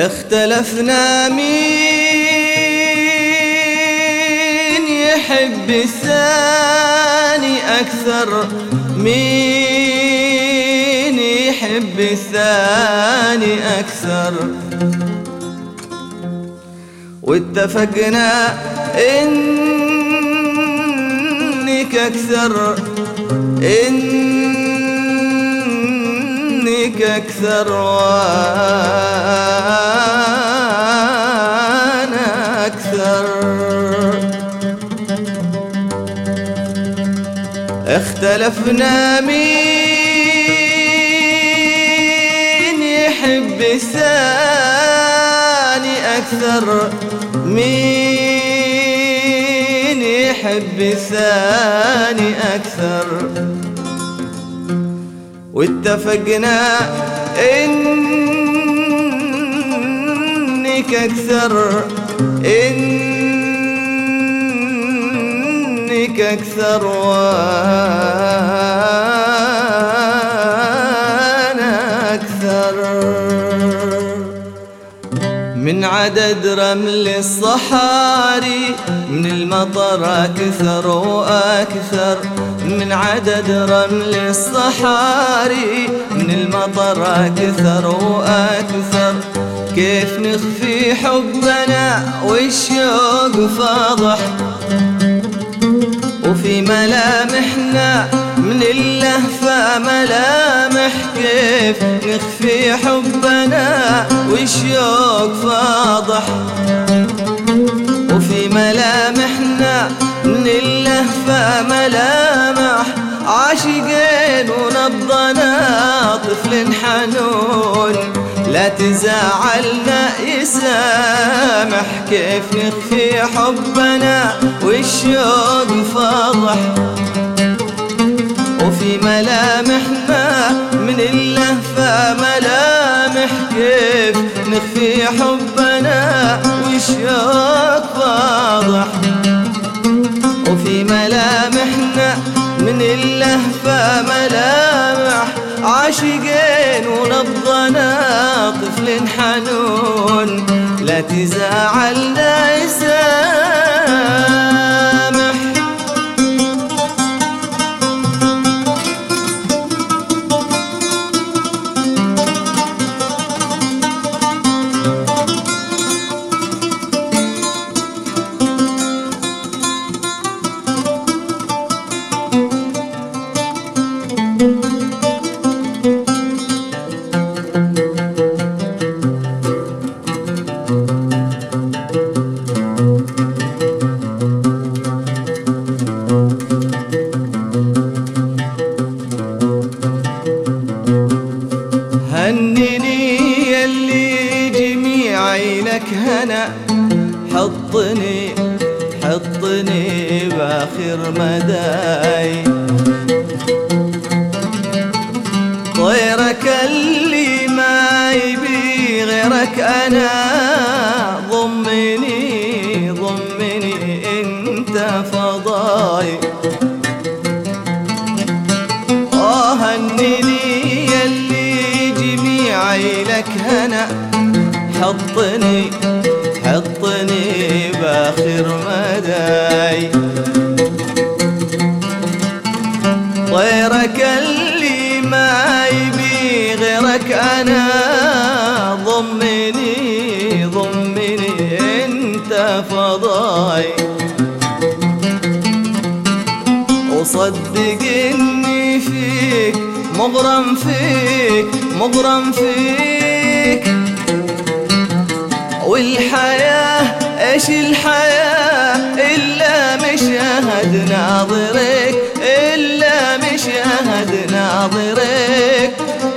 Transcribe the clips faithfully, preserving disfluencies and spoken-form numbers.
اختلفنا مين يحب الثاني أكثر، مين يحب الثاني أكثر، واتفقنا إنك أكثر، إنك أكثر وأنا أكثر. اختلفنا مين يحب الثاني أكثر، مين يحب الثاني أكثر، واتفقنا إنك أكثر، إنك أكثر وأنا أكثر. من عدد رمل الصحاري من المطر أكثر وأكثر، من عدد رمل الصحاري من المطر أكثر وأكثر. كيف نخفي حبنا والشوق فاضح، وفي ملامحنا من اللهفة ملامح. كيف نخفي حبنا والشوق فاضح، وفي ملامحنا من اللهفة ملامح. عاشقين ونبضنا طفل حنون، لا تزعلنا يسامح. كيف نخفي حبنا والشوق فاضح، وفي ملامحنا من اللهفة ملامح. كيف نخفي حبنا والشوق فاضح، وفي ملامحنا من اللهفة ملامح. عاشقين ونبضنا طفل حنون، لا تزعلنا يسامح. هنني يلي جميعي لك هنا، حطني حطني باخر مداي. طيرك اللي ما يبي غيرك أنا، ضمني ضمني انت فضاي. آه هنني يلي جميعي لك هنا، حطني حطني باخر مداي. طيرك اللي ما يبي غيرك أنا، ضمني ضمني انت فضاي. وصدق اني فيك مغرم فيك مغرم فيك، والحياة ايش الحياة إلا مشاهد ناظرك، إلا مشاهد ناظرك.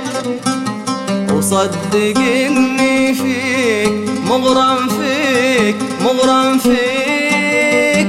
وصدق اني فيك مغرم فيك مغرم فيك،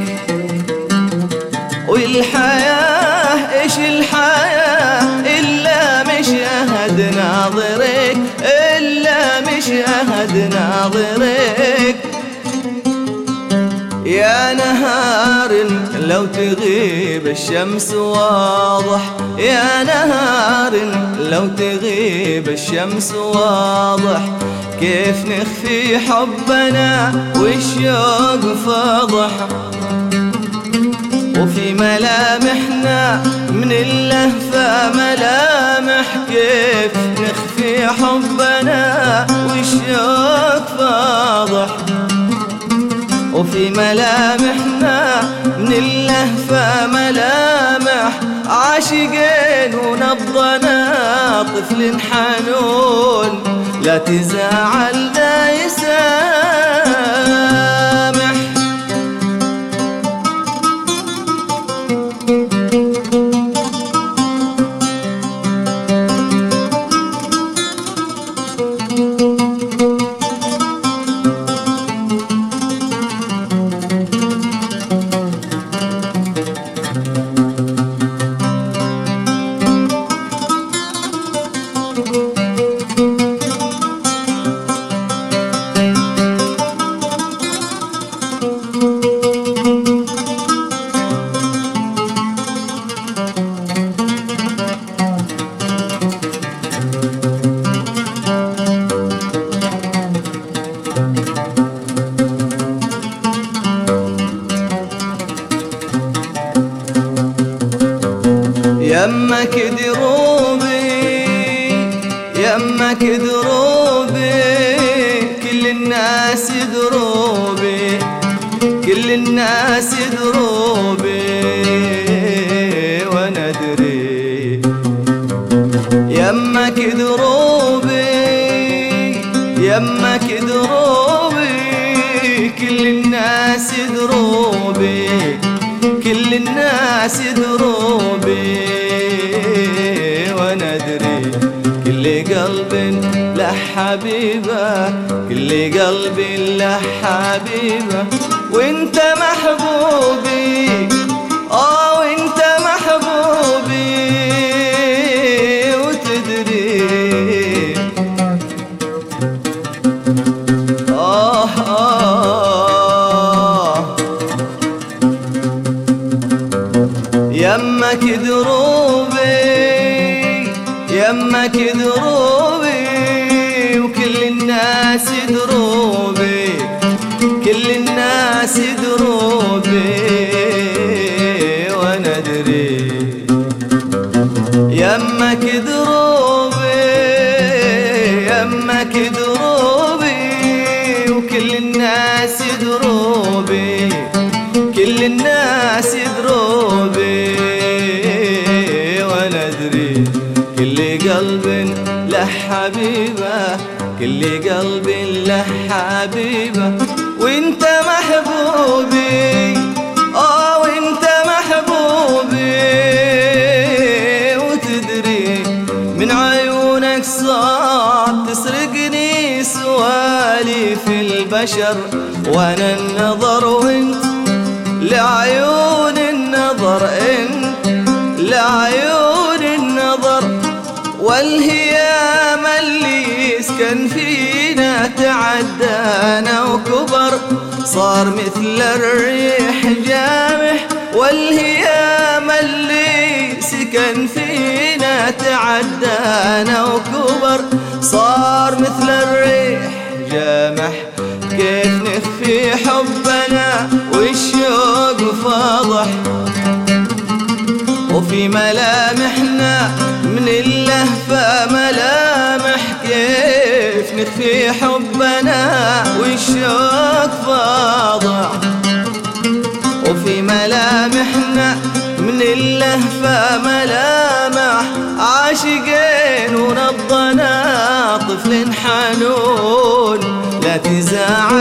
والحياة ايش الحياة إلا مشاهد ناظرك، إلا مشاهد ناظرك. يا نهار لو تغيب الشمس واضح، يا نهار لو تغيب الشمس واضح. كيف نخفي حبنا والشوق فاضح، وفي ملامحنا من اللهفة ملامح. كيف نخفي حبنا والشوق فاضح، وفي ملامحنا من اللهفة ملامح. عاشقين ونبضنا طفل حنون، لا تزعل لا يسامح. يمك دروبي يمك دروبي، كل الناس دروبي كل الناس دروبي وانا ادري. يمك دروبي يمك دروبي، كل الناس دروبي كل الناس دروبي وانا ادري. كل قلب له حبيبه كل قلب له حبيبه، وانت محبوبي اه وانت محبوبي وتدري. آه آه يمك دروبي يمك دروبي، وكل الناس دروبي كل الناس دروبي وانا ادري. يمك دروبي يمك دروبي، وكل الناس دروبي كل الناس دروبي وانا ادري. كل قلب له حبيبه كل قلب له حبيبه، وانت محبوبي اه وانت محبوبي وتدري. من عيونك صعب تسرقني سواليف البشر، وانا النظر وانت لعيون النظر انت لعيون النظر. والهيام اللي يسكن فينا تعدانا وكبر، صار مثل الريح جامح. والهيام اللي سكن فينا تعدانا وكبر، صار مثل الريح جامح. كيف نخفي حبنا والشوق فاضح، وفي ملامحنا من اللهفة ملامح. كيف نخفي حبنا والشوق فاضح، وفي ملامحنا من اللهفة ملامح. عاشقين ونبضنا طفل حنون، لا تزعل